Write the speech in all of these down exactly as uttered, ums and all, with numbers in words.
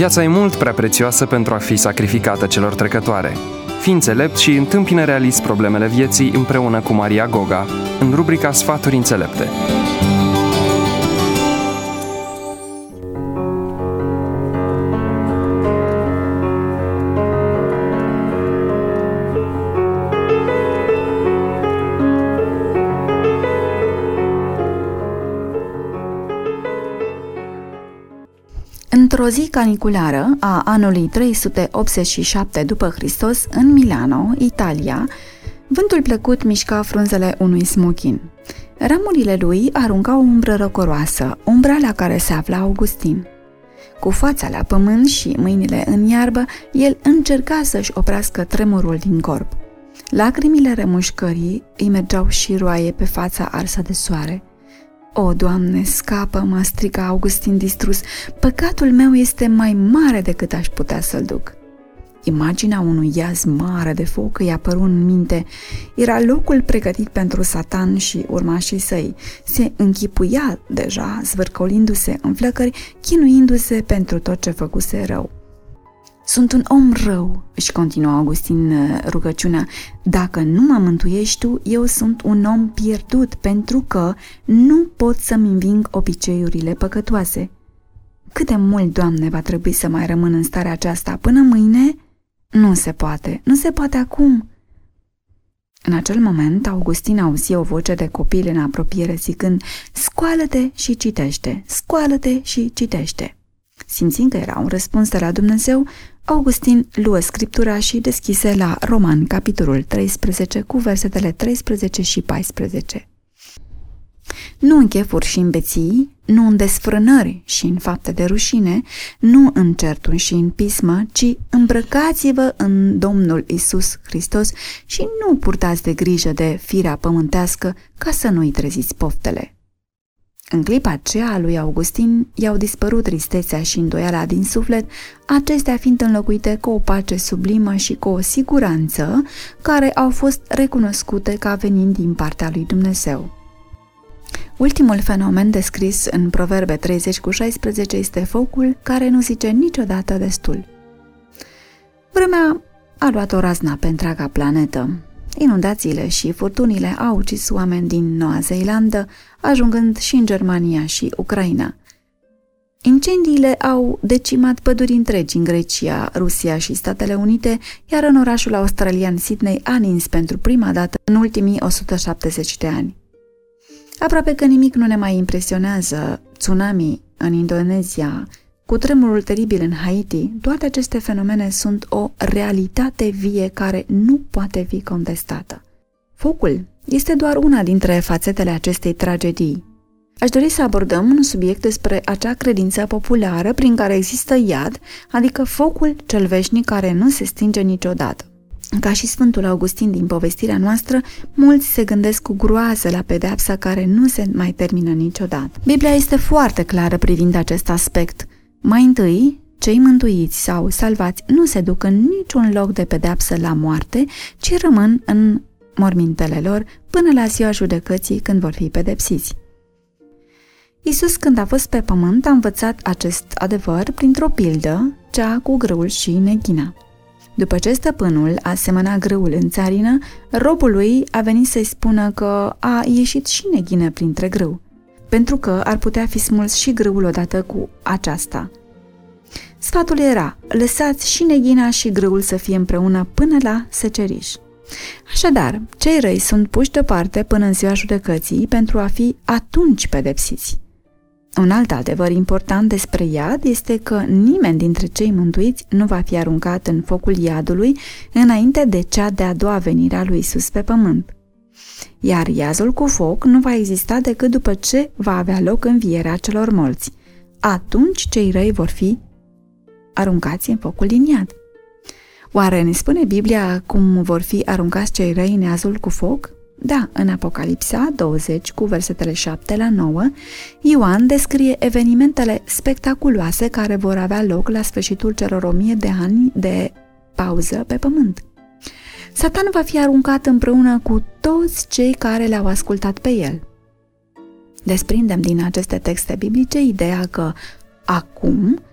Viața e mult prea prețioasă pentru a fi sacrificată celor trecătoare. Fii înțelept și întâmpină realist problemele vieții împreună cu Maria Goga în rubrica Sfaturi înțelepte. Într-o zi caniculară a anului trei sute optzeci și șapte după Hristos, în Milano, Italia, vântul plăcut mișca frunzele unui smochin. Ramurile lui aruncau o umbră răcoroasă, umbra la care se afla Augustin. Cu fața la pământ și mâinile în iarbă, el încerca să-și oprească tremurul din corp. Lacrimile remușcării îi mergeau și roaie pe fața arsă de soare. O, Doamne, scapă-mă!" striga Augustin distrus. Păcatul meu este mai mare decât aș putea să-l duc." Imaginea unui iaz mare de foc îi apăru în minte. Era locul pregătit pentru Satan și urmașii săi. Se închipuia deja, zvârcolindu-se în flăcări, chinuindu-se pentru tot ce făcuse rău. Sunt un om rău," își continua Augustin rugăciunea. Dacă nu mă mântuiești tu, eu sunt un om pierdut, pentru că nu pot să-mi înving obiceiurile păcătoase. Cât de mult, Doamne, va trebui să mai rămân în starea aceasta până mâine? Nu se poate, nu se poate acum." În acel moment, Augustin auzi o voce de copil în apropiere zicând: "Scoală-te și citește, scoală-te și citește." Simțind că era un răspuns de la Dumnezeu, Augustin luă scriptura și deschise la Romani, capitolul treisprezece, cu versetele treisprezece și paisprezece. Nu în chefuri și în beții, nu în desfrânări și în fapte de rușine, nu în certuri și în pismă, ci îmbrăcați-vă în Domnul Iisus Hristos și nu purtați de grijă de firea pământească ca să nu-i treziți poftele. În clipa aceea lui Augustin i-au dispărut tristețea și îndoiala din suflet, acestea fiind înlocuite cu o pace sublimă și cu o siguranță care au fost recunoscute ca venind din partea lui Dumnezeu. Ultimul fenomen descris în Proverbe treizeci cu șaisprezece este focul care nu zice niciodată destul. Vremea a luat o razna pe întreaga planetă. Inundațiile și furtunile au ucis oameni din Noua Zeelandă, ajungând și în Germania și Ucraina. Incendiile au decimat păduri întregi în Grecia, Rusia și Statele Unite, iar în orașul australian Sydney a nins pentru prima dată în ultimii o sută șaptezeci de ani. Aproape că nimic nu ne mai impresionează: tsunami în Indonezia, cutremurul teribil în Haiti, toate aceste fenomene sunt o realitate vie care nu poate fi contestată. Focul este doar una dintre fațetele acestei tragedii. Aș dori să abordăm un subiect despre acea credință populară prin care există iad, adică focul cel veșnic care nu se stinge niciodată. Ca și Sfântul Augustin din povestirea noastră, mulți se gândesc cu groază la pedeapsa care nu se mai termină niciodată. Biblia este foarte clară privind acest aspect. Mai întâi, cei mântuiți sau salvați nu se duc în niciun loc de pedeapsă la moarte, ci rămân în mormintele lor până la ziua judecății, când vor fi pedepsiți. Iisus, când a fost pe pământ, a învățat acest adevăr printr-o pildă, cea cu grâul și neghina. După ce stăpânul a semănat grâul în țarină, robul lui a venit să-i spună că a ieșit și neghină printre grâu, pentru că ar putea fi smuls și grâul odată cu aceasta. Sfatul era: lăsați și neghina și grâul să fie împreună până la seceriș. Așadar, cei răi sunt puși deoparte până în ziua judecății pentru a fi atunci pedepsiți. Un alt adevăr important despre iad este că nimeni dintre cei mântuiți nu va fi aruncat în focul iadului înainte de cea de-a doua venire a lui Iisus pe pământ. Iar iazul cu foc nu va exista decât după ce va avea loc învierea celor morți. Atunci cei răi vor fi aruncați în focul din iad. Oare ne spune Biblia cum vor fi aruncați cei răi în iazul cu foc? Da, în Apocalipsa douăzeci, cu versetele șapte la nouă, Ioan descrie evenimentele spectaculoase care vor avea loc la sfârșitul celor o mie de ani de pauză pe pământ. Satan va fi aruncat împreună cu toți cei care le-au ascultat pe el. Desprindem din aceste texte biblice ideea că acum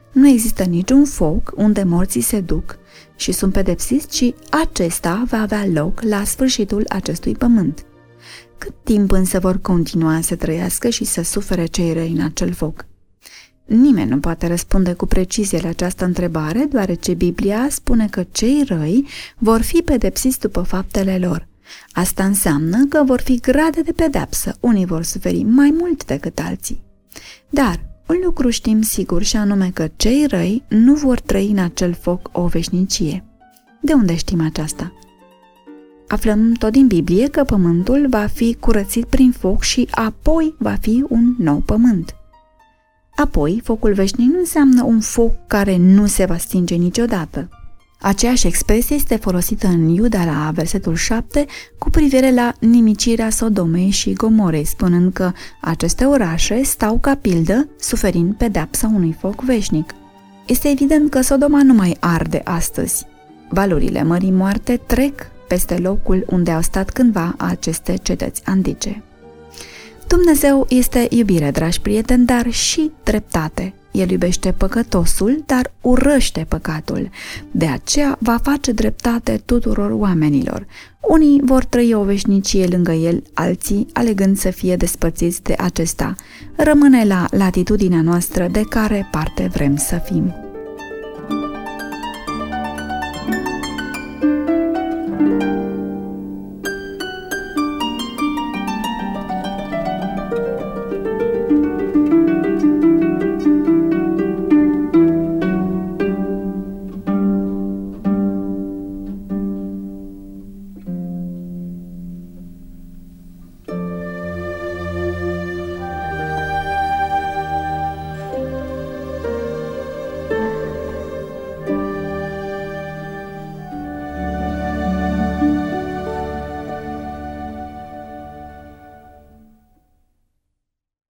Nu există niciun foc unde morții se duc și sunt pedepsiți, ci acesta va avea loc la sfârșitul acestui pământ. Cât timp însă vor continua să trăiască și să sufere cei răi în acel foc? Nimeni nu poate răspunde cu precizie la această întrebare, deoarece Biblia spune că cei răi vor fi pedepsiți după faptele lor. Asta înseamnă că vor fi grade de pedeapsă, unii vor suferi mai mult decât alții. Dar un lucru știm sigur și anume că cei răi nu vor trăi în acel foc o veșnicie. De unde știm aceasta? Aflăm tot din Biblie că pământul va fi curățit prin foc și apoi va fi un nou pământ. Apoi, focul veșnic nu înseamnă un foc care nu se va stinge niciodată. Aceeași expresie este folosită în Iuda la versetul șapte cu privire la nimicirea Sodomei și Gomorei, spunând că aceste orașe stau ca pildă, suferind pedeapsa unui foc veșnic. Este evident că Sodoma nu mai arde astăzi. Valurile Mării Moarte trec peste locul unde au stat cândva aceste cetăți antice. Dumnezeu este iubire, dragi prieteni, dar și dreptate. El iubește păcătosul, dar urăște păcatul. De aceea va face dreptate tuturor oamenilor. Unii vor trăi o veșnicie lângă el, alții alegând să fie despărțiți de acesta. Rămâne la latitudinea noastră de care parte vrem să fim.